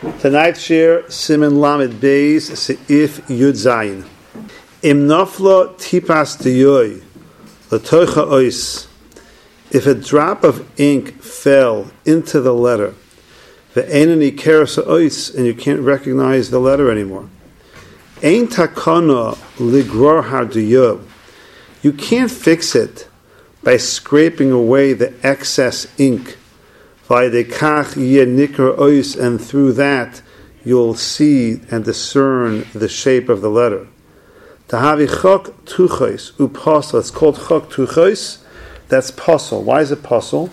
Tonight's shir, Siman Lamed Beis, Seif Yud Zayin. Im nafla tipas diyoy, latoicha ois. If a drop of ink fell into the letter, ve'enani keras ois, and you can't recognize the letter anymore. Ein takana ligror hadiyob. You can't fix it by scraping away the excess ink. And through that you'll see and discern the shape of the letter. It's called chok tuchos. That's puzzle. Why is it puzzle?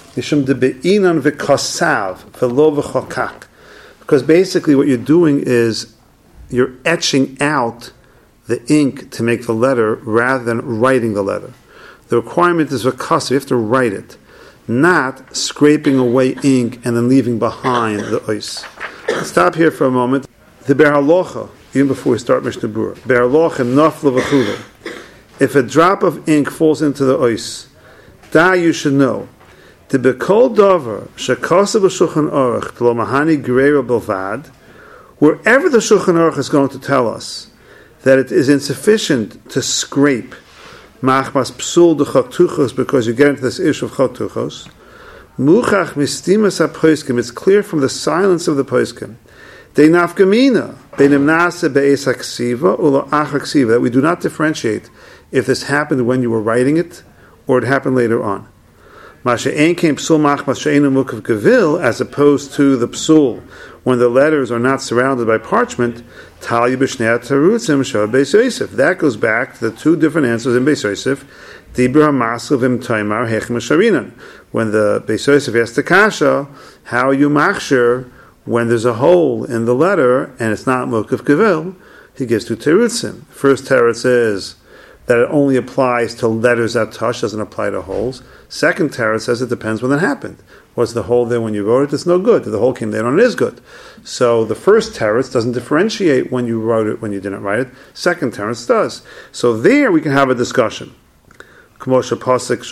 Because basically what you're doing is you're etching out the ink to make the letter rather than writing the letter. The requirement is v'kasa. You have to write it, not scraping away ink and then leaving behind the ois. Stop here for a moment. The Ber Halacha, even before we start Mishnah Berurah, Ber Halacha nafla v'chule. If a drop of ink falls into the ois, you should know. The bekol davar shekasa b'shulchan aruch lo mahani gereira belvad. Wherever the Shulchan Aruch is going to tell us that it is insufficient to scrape machmas psul de chok tuchos because you get into this issue of chok tuchos, muchach mistimas ha-poskim, it's clear from the silence of the poskim, de nafkamina, benim nase be'es ha-ksiva ulo ach ha-ksiva, that we do not differentiate if this happened when you were writing it or it happened later on. Masha ein came psul machmas she'enu mukav gevil, as opposed to the psul when the letters are not surrounded by parchment. Talya b'shnei tarutzim shad Beis Yosef. That goes back to the two different answers in Beis Yosef. Dibur ha'masel v'im taimar hechem sharinan. When the Beis Yosef asked the kasha, how are you machshir when there's a hole in the letter and it's not mukav gevil? He gives two terutzim. First teretz is that it only applies to letters that touch, doesn't apply to holes. Second teretz says it depends when it happened. Was the hole there when you wrote it? It's no good. The hole came there and it is good. So the first teretz doesn't differentiate when you wrote it, when you didn't write it. Second teretz does. So there we can have a discussion. But when it comes to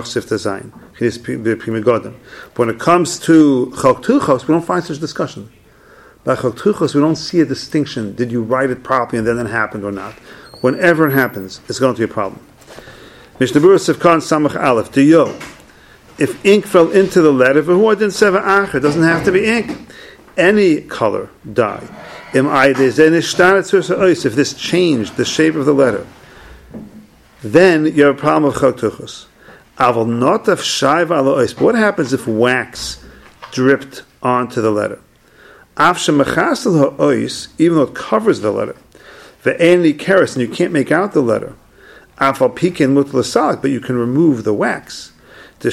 chok tuchos, we don't find such discussion. By chok tuchos, we don't see a distinction. Did you write it properly and then it happened or not? Whenever it happens, it's going to be a problem. Mishnah Berurah Sivkan Samach Aleph Diyo. If ink fell into the letter, it doesn't have to be ink. Any color, dye. If this changed the shape of the letter, then you have a problem of chok tuchos. But what happens if wax dripped onto the letter? Even though it covers the letter, and you can't make out the letter, but you can remove the wax. The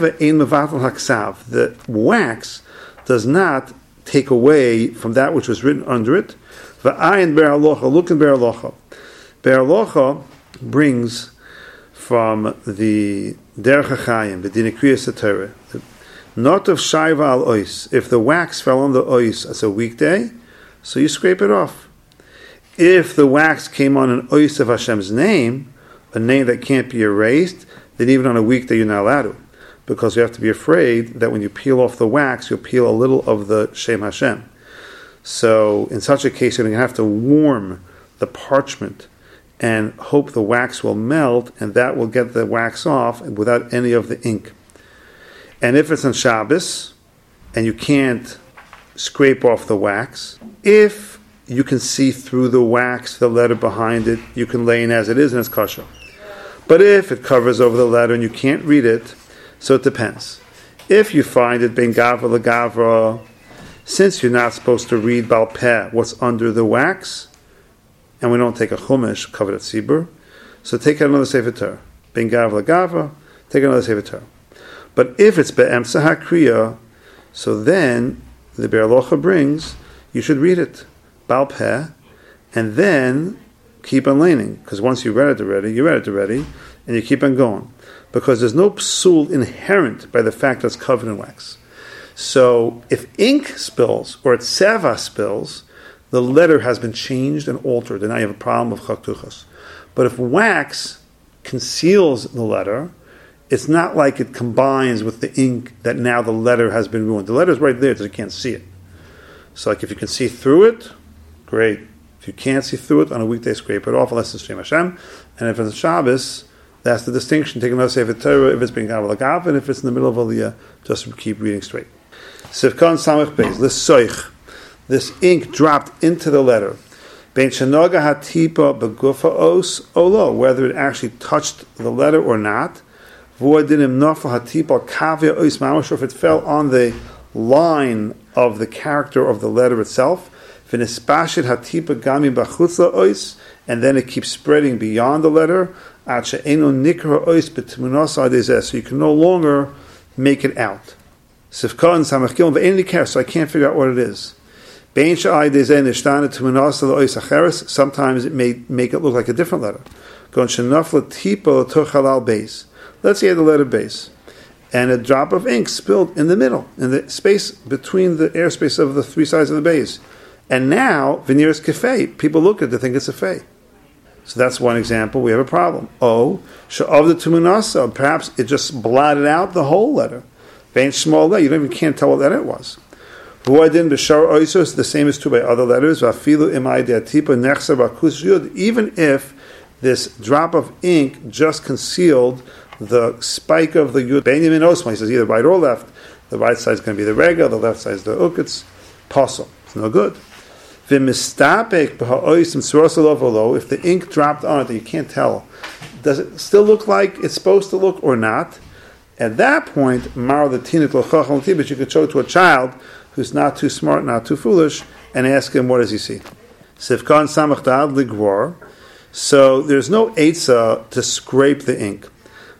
wax does not take away from that which was written under it. Look in Ber Halacha. Ber Halacha brings from the Derech HaChaim, the Dinei Kriyas HaTorah, not of shayva al ois. If the wax fell on the ois as a weekday, so you scrape it off. If the wax came on an ois of Hashem's name, a name that can't be erased, then even on a weekday you're not allowed to, because you have to be afraid that when you peel off the wax, you'll peel a little of the Shem Hashem. So in such a case, you're going to have to warm the parchment and hope the wax will melt, and that will get the wax off without any of the ink. And if it's on Shabbos, and you can't scrape off the wax, if you can see through the wax, the letter behind it, you can lay in as it is, and it's kosher. But if it covers over the letter and you can't read it, so it depends. If you find it ben gavra legavra, since you're not supposed to read bal peh, what's under the wax, and we don't take a chumash covered at sibur, so take out another sefer Torah. Ben gavra legavra, take another sefer Torah. But if it's be'emsa hakriya, so then the Ber Halacha brings, you should read it bal peh, and then keep on leaning, because once you read it already, and you keep on going, because there's no psul inherent by the fact that it's covered in wax. So if ink spills or tseva spills, the letter has been changed and altered, and now you have a problem of chok tuchos. But if wax conceals the letter, it's not like it combines with the ink that now the letter has been ruined. The letter is right there, so you can't see it. So like if you can see through it, great. If you can't see through it on a weekday, scrape it off unless it's Shem Hashem. And if it's Shabbos, that's the distinction. Take another Sefer Torah if it's being Gav Lagav, and if it's in the middle of Aliyah, just keep reading straight. Sivkan Samach Beis, L'soich. This ink dropped into the letter. Bein Shenoga Hatipa Begufa Os Olo, whether it actually touched the letter or not. V'odinim Nafal Hatipa Kavya Os Mamash, if it fell on the line of the character of the letter itself. V'nispashit Hatipa Gami Bachutza Os, and then it keeps spreading beyond the letter. So you can no longer make it out. So I can't figure out what it is. Sometimes it may make it look like a different letter. Let's say you had the letter base, and a drop of ink spilled in the middle, in the space between the airspace of the three sides of the base. And now, veneer is kafei. People look at it, they think it's a fei. So that's one example. We have a problem. Sha'av the tumunasa. Perhaps it just blotted out the whole letter. Vein small letter. You don't even can't tell what letter it was. V'uadin b'shar oisos. The same is true by other letters. V'afilu imay de'atipa nechser b'akus yud. Even if this drop of ink just concealed the spike of the yud. Benjamin Osma. He says either right or left. The right side is going to be the rega. The left side is the uketz. Possible. It's no good. If the ink dropped on it, you can't tell. Does it still look like it's supposed to look or not? At that point, but you could show it to a child who's not too smart, not too foolish, and ask him, what does he see? So there's no eitzah to scrape the ink.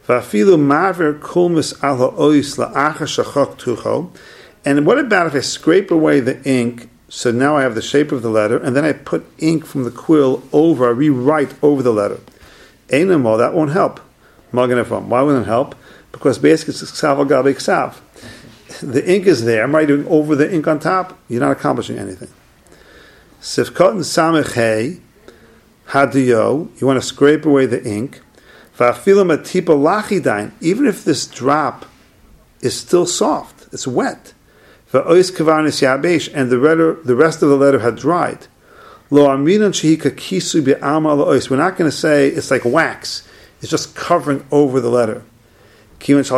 And what about if I scrape away the ink? So now I have the shape of the letter, and then I put ink from the quill over, I rewrite over the letter. Einamo, that won't help. Why wouldn't it help? Because basically it's ksav al gabi ksav. The ink is there. Am I doing over the ink on top? You're not accomplishing anything. Sifkot and samech hey, hadiyo, you want to scrape away the ink. Va'afilam atipa lachidain, even if this drop is still soft, it's wet. And the rest of the letter had dried. We're not going to say it's like wax. It's just covering over the letter. Because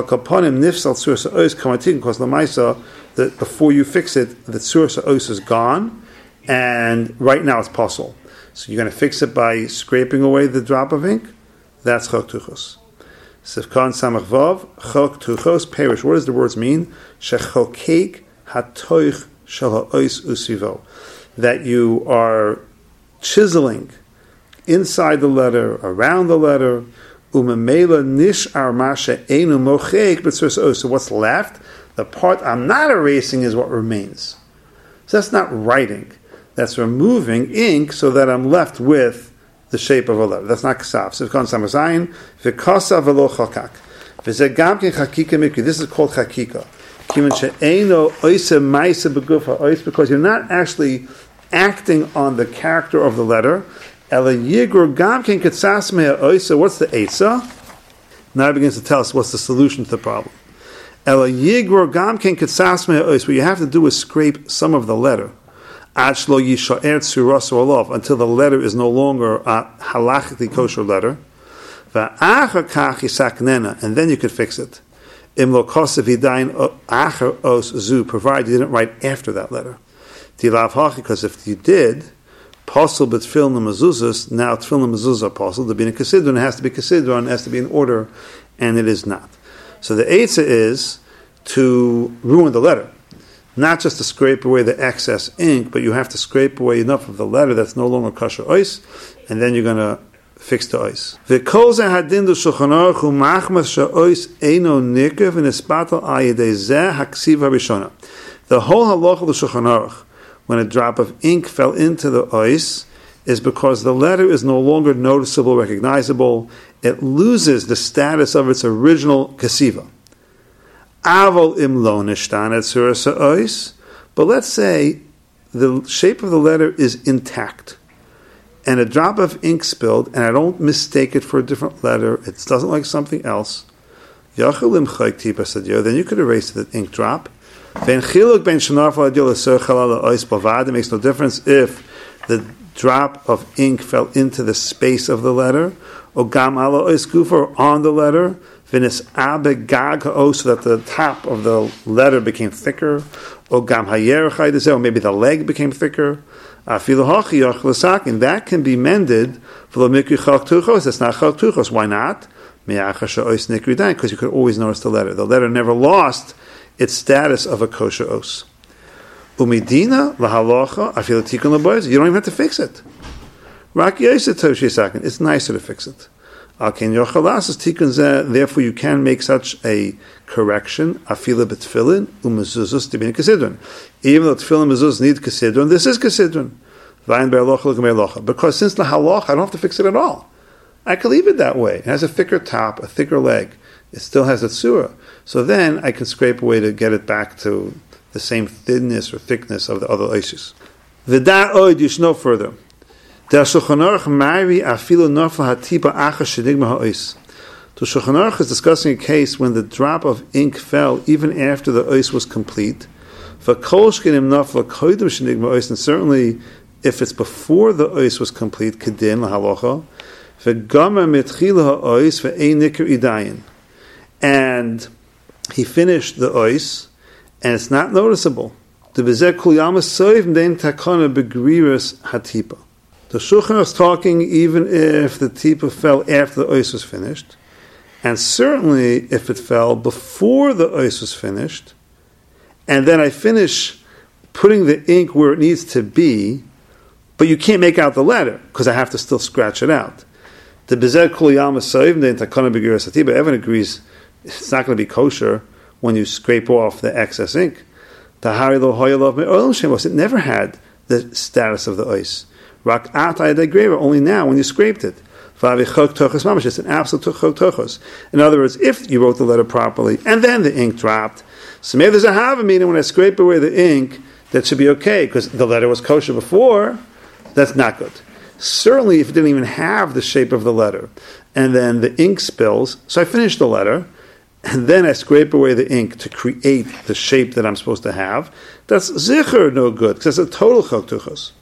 that before you fix it, the tzur sa'os is gone, and right now it's possible. So you're going to fix it by scraping away the drop of ink. That's chok tuchos. Sifkan samach vav chok tuchos perish. What does the words mean? Shechokek hatoich shel ha'os usivo, that you are chiseling inside the letter, around the letter. Umemela nish armasha enu mochek b'tzur sa'os. So what's left? The part I'm not erasing is what remains. So that's not writing. That's removing ink so that I'm left with the shape of a letter. That's not ksav. So it's samazayin v'kasav v'lo chakak. V'zeh gam ken chakika mikri. This is called chakika. Because you're not actually acting on the character of the letter. So what's the eitzah? Now it begins to tell us what's the solution to the problem. What you have to do is scrape some of the letter until the letter is no longer a halachically kosher letter. And then you could fix it. Provided you didn't write after that letter. Because if you did, possible but tefillin mezuzos, now tefillin mezuzos are possible. To be in a kasidron, it has to be kasidron, it has to be in order, and it is not. So the eitzah is to ruin the letter. Not just to scrape away the excess ink, but you have to scrape away enough of the letter that's no longer kosher ois, and then you're going to fix the ois. The whole halacha of the Shulchan Aruch, when a drop of ink fell into the ois, is because the letter is no longer noticeable, recognizable. It loses the status of its original kasiva. Avol im lo nishtanet surah ois, but let's say the shape of the letter is intact, and a drop of ink spilled, and I don't mistake it for a different letter, it doesn't like something else. Then you could erase the ink drop. It makes no difference if the drop of ink fell into the space of the letter, or gam ala ois gufa, on the letter, v'nis abe gag ha'os, so that the top of the letter became thicker, or gam hayer chaydezeh, or maybe the leg became thicker. Afilu hachi yach l'sakin, that can be mended for the mikri chok tuchos. It's not chok tuchos. Why not? Because you could always notice the letter. The letter never lost its status of a kosher os. Umidina lahalocha afilu tikun laboyz. You don't even have to fix it. Rak yoseh toshi sakin. It's nicer to fix it. Alken yochalas is tikun zeh. Therefore, you can make such a correction. Afilu betfilin umezuzus tibin kasidron. Even though tefillin and mezuzos need kasidron, this is kasidron. Vayin be'alocha l'gam be'alocha. Because since lahalocha, I don't have to fix it at all. I can leave it that way. It has a thicker top, a thicker leg. It still has a tzura. So then I can scrape away to get it back to the same thinness or thickness of the other oises. V'da oid, you should know further. The Shulchan Aruch mari afilu nafla hatipa achas shedigma ha'ois. The Shulchan Aruch is discussing a case when the drop of ink fell even after the ois was complete. V'kol shkenim nafla koydem shedigma ha'ois, and certainly if it's before the ois was complete, kedin lahalocha. And he finished the ois, and it's not noticeable. The Shulchan is talking even if the tipa fell after the ois was finished, and certainly if it fell before the ois was finished, and then I finish putting the ink where it needs to be, but you can't make out the letter because I have to still scratch it out. The Bezer Kul Yam Asayv, the Takana Begiras Hatiba, everyone agrees it's not going to be kosher when you scrape off the excess ink. The Hari Lo Hoyalov Me'olam Shemos, it never had the status of the ois. Rak Atay Degreva, only now when you scraped it. Vavi Chok Tochos Mamash, it's an absolute Chok Tochos. In other words, if you wrote the letter properly and then the ink dropped, so maybe there's a Hava meaning when I scrape away the ink, that should be okay because the letter was kosher before, that's not good. Certainly, if it didn't even have the shape of the letter, and then the ink spills, so I finish the letter, and then I scrape away the ink to create the shape that I'm supposed to have, that's zicher no good, because that's a total chok tuchos.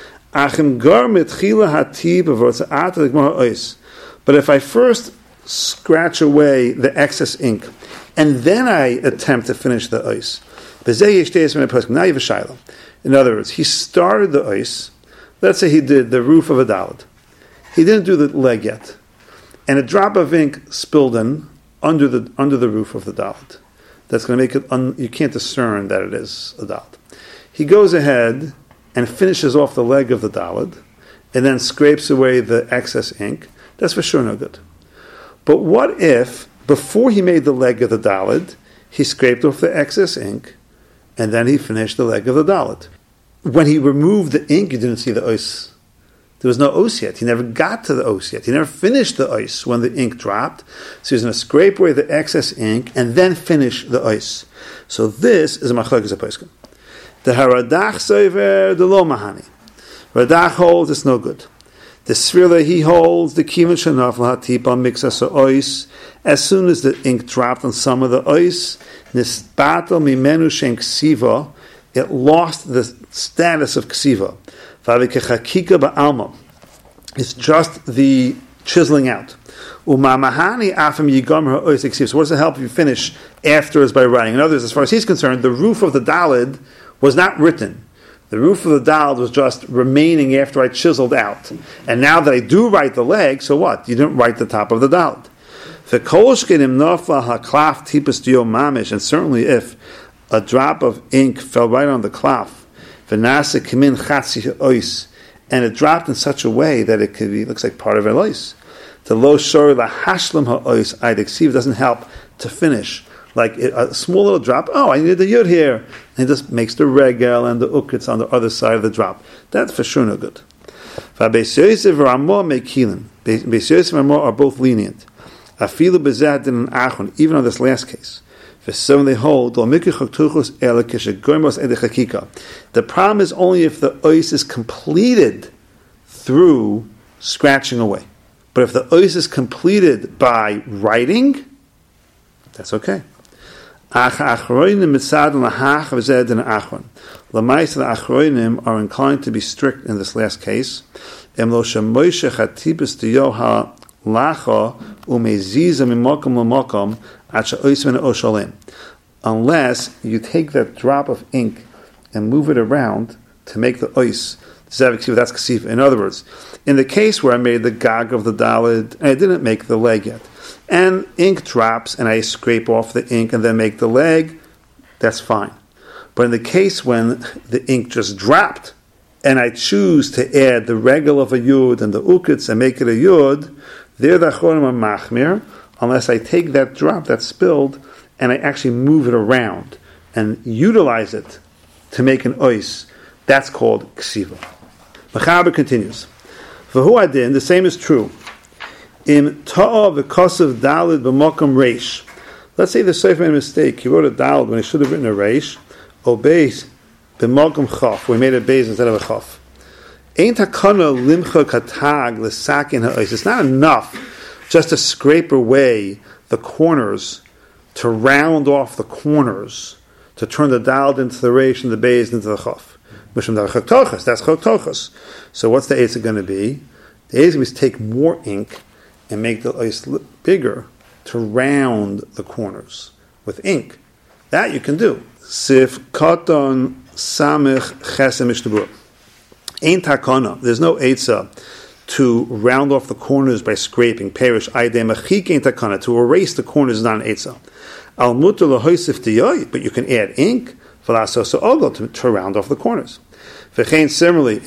But if I first scratch away the excess ink, and then I attempt to finish the ois, now you have a shiloh. In other words, he started the ois. Let's say he did the roof of a dalet. He didn't do the leg yet, and a drop of ink spilled in under the roof of the dalet. That's going to make it you can't discern that it is a dalet. He goes ahead and finishes off the leg of the dalet, and then scrapes away the excess ink. That's for sure no good. But what if before he made the leg of the dalet, he scraped off the excess ink, and then he finished the leg of the dalet? When he removed the ink, you didn't see the ois. There was no os yet. He never got to the os yet. He never finished the ois when the ink dropped. So he's going to scrape away the excess ink and then finish the ois. So this is a machlokes haposkim. The Haradach soiver the lo mahani. Radach holds it's no good. The Sfirla he holds the kivan shenaf lahatipa mixas ois. As soon as the ink dropped on some of the ois, nisbatel mimenu shen ksiva, it lost the status of ksiva. It's just the chiseling out. So what does it help if you finish afterwards by writing? In other words, as far as he's concerned, the roof of the dalid was not written. The roof of the dalid was just remaining after I chiseled out. And now that I do write the leg, so what? You didn't write the top of the dalid. And certainly if a drop of ink fell right on the cloth, and it dropped in such a way that it could be looks like part of a ois. The lo shor la hashlam ha'ois aideksiv doesn't help to finish. Like a small little drop. Oh, I need the yud here, and it just makes the regel and the ukitz on the other side of the drop. That's for sure no good. Beis Yosef and Ramah are both lenient. Afilu bezad in achon, even on this last case. So they hold the problem is only if the ois is completed through scratching away. But if the ois is completed by writing, that's okay. Achroinim mitzad lahach v'zed in achron. Lamais the achroinim are inclined to be strict in this last case. Em lo shemoishe chatibus diyoha lacha umeziza mimokum lamokum at she'oisven oshalim. Unless you take that drop of ink and move it around to make the ois. That's ksiva. In other words, in the case where I made the gag of the dalid and I didn't make the leg yet, and ink drops and I scrape off the ink and then make the leg, that's fine. But in the case when the ink just dropped and I choose to add the regel of a yud and the ukitz and make it a yud, there the achronim are machmir, unless I take that drop that spilled and I actually move it around and utilize it to make an ois. That's called ksiva. Mechaber continues. V'hu adin, the same is true. Im ta'a v'kosav dalid b'mokum reish. Let's say the Sefer made a mistake. He wrote a dalid when he should have written a reish. O beis b'mokum chaf. We made a beis instead of a chaf. Ain't hakana limcha katag l'sakin ha'ois. It's not enough just to scrape away the corners, to round off the corners, to turn the dalid into the reish and the beis into the chaf. That's chok. So what's the eitzah going to be? The eitzah is take more ink and make the ois bigger to round the corners with ink. That you can do. Sif katon samich chesem ishtabur. Ain't takana. There's no eitzah to round off the corners by scraping. Perish aydei machik ain't takana. To erase the corners is not an eitzah. Al mutar lahoisif diyoy, but you can add ink to round off the corners. Similarly,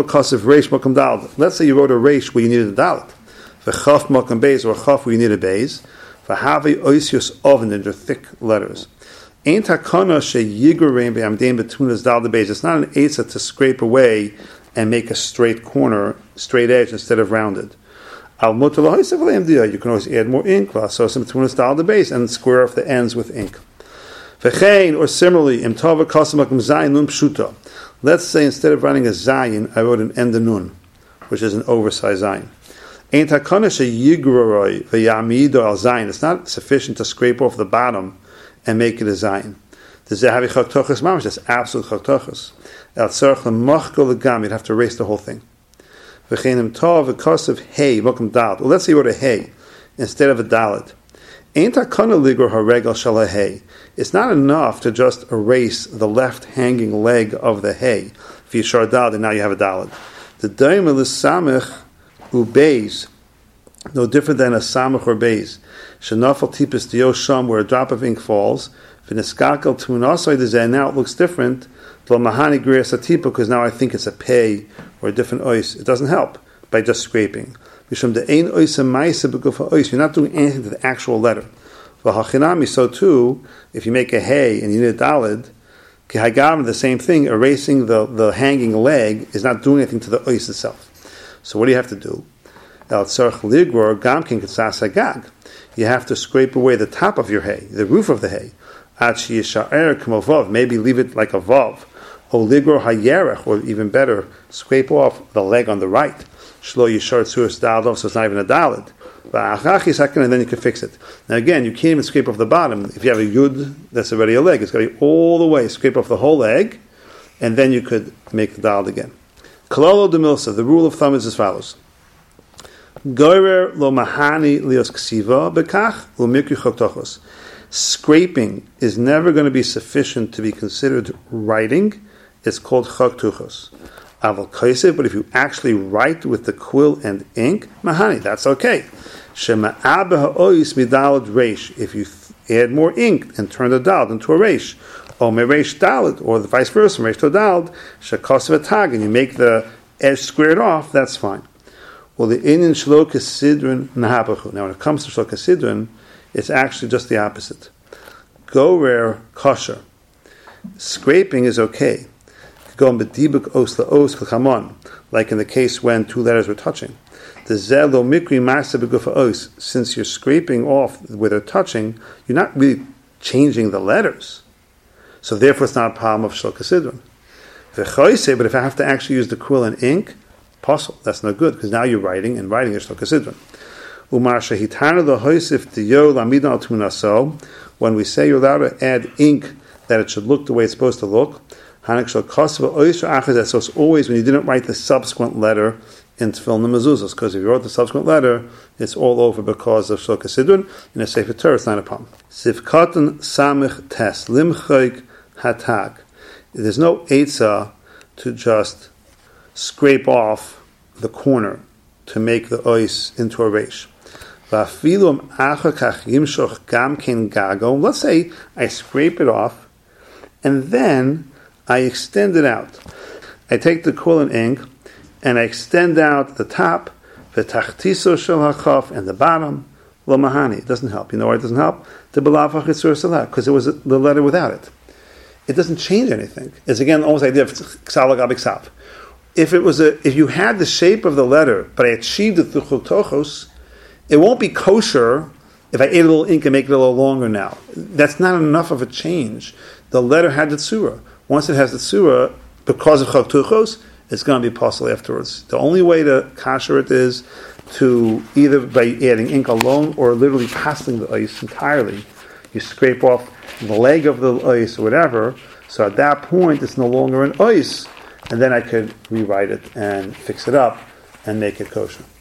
let's say you wrote a reish where you needed a dalet. V'chaf makam beis, or a chaf where you need a beis. V'havi oisius oven, and they're thick letters. Ain't hakana sheyigur be'amdein betunas dal the beis. It's not an eitzah to scrape away and make a straight corner, straight edge instead of rounded. Al mutar lahoisef le'amdiya. You can always add more ink. So some betunas dal the beis and square off the ends with ink. V'chein, or similarly, im tava kasam makam zayin nun pshuta. Let's say instead of writing a zayin, I wrote an endanun, which is an oversized zayin. Ain't hakana sheyigroroi v'yamido al zayin. It's not sufficient to scrape off the bottom and make it a zayin. The zehavi chaktochas mamash. That's absolute chaktochas. El tzarich lemachko legam. You'd have to erase the whole thing. V'cheinim tov v'kosav hey mokum dalet. Well, let's say you wrote a hey instead of a dalet. Ain't hakana ligor haregel shal hey. It's not enough to just erase the left hanging leg of the hay. If you shar daled, and now you have a daled. The daimel is samech ubeis, no different than a samech or beis. Shenafal tipis diyosham, where a drop of ink falls. V'neskakel tumunasoi dezeh. Now it looks different. Lo mahani grias atipa, because now I think it's a pei or a different ois. It doesn't help by just scraping. Mishum de'ein oisa ma'isa b'gufa ois. You're not doing anything to the actual letter. V'hachinami, so too, if you make a hay and you need a dalid, kihagam, the same thing, erasing the hanging leg is not doing anything to the ois itself. So what do you have to do? El tzarch ligror gamkin k'tzas hagag. You have to scrape away the top of your hay, the roof of the hay. Ad sheyisha'er k'mo, maybe leave it like a vav. O ligror hayerech, or even better, scrape off the leg on the right. Shlo yishar tzuras dalad, so it's not even a dalid. And then you can fix it. Now again, you can't even scrape off the bottom. If you have a yud, that's already a leg. It's got to be all the way, scrape off the whole leg, and then you could make the daled again. Kalolo de Milsa, the rule of thumb is as follows. Gorer lo mahani lios ksiva bekach umikri choktochos. Scraping is never going to be sufficient to be considered writing. It's called choktuchos. Aval kaisiv, but if you actually write with the quill and ink, mahani, that's okay. Shema abba ha'ois midalad reish. If you add more ink and turn the dalad into a reish, or mereish dalad, or the vice versa, reish to dalad, shekosv atag, and you make the edge squared off, that's fine. Well, the inyan shloka sidron nahabachu. Now, when it comes to shloka sidron, it's actually just the opposite. Gorer kosher. Scraping is okay. Like in the case when two letters were touching. The zelo mikri masa begufa os. Since you're scraping off where they're touching, you're not really changing the letters. So therefore it's not a problem of shloka sidron. But if I have to actually use the quill and ink, possible. That's no good, because now you're writing, and writing is shloka sidron. when we say you're allowed to add ink that it should look the way it's supposed to look, so it's always when you didn't write the subsequent letter in Tefillin and Mezuzos, because if you wrote the subsequent letter, it's all over because of Shulchan Sidron. In a Sefer Torah, it's not a problem. Sivkatan Samich Tes Limchayk Hatak. There's no Eitzah to just scrape off the corner to make the ois into a reish. Let's say I scrape it off and then I extend it out. I take the Kulin ink and I extend out the top, the tachtiso shel hachaf, and the bottom. Lo mahani. It doesn't help. You know why it doesn't help? Because it was the letter without it. It doesn't change anything. It's again almost like the if you had the shape of the letter, but I achieved it through chultochos, it won't be kosher if I add a little ink and make it a little longer now. That's not enough of a change. The letter had the tzura. Once it has the tzura, because of chultochos, it's going to be possible afterwards. The only way to kasher it is to either by adding ink alone or literally passing the ice entirely. You scrape off the leg of the ice or whatever, so at that point it's no longer an ice, and then I could rewrite it and fix it up and make it kosher.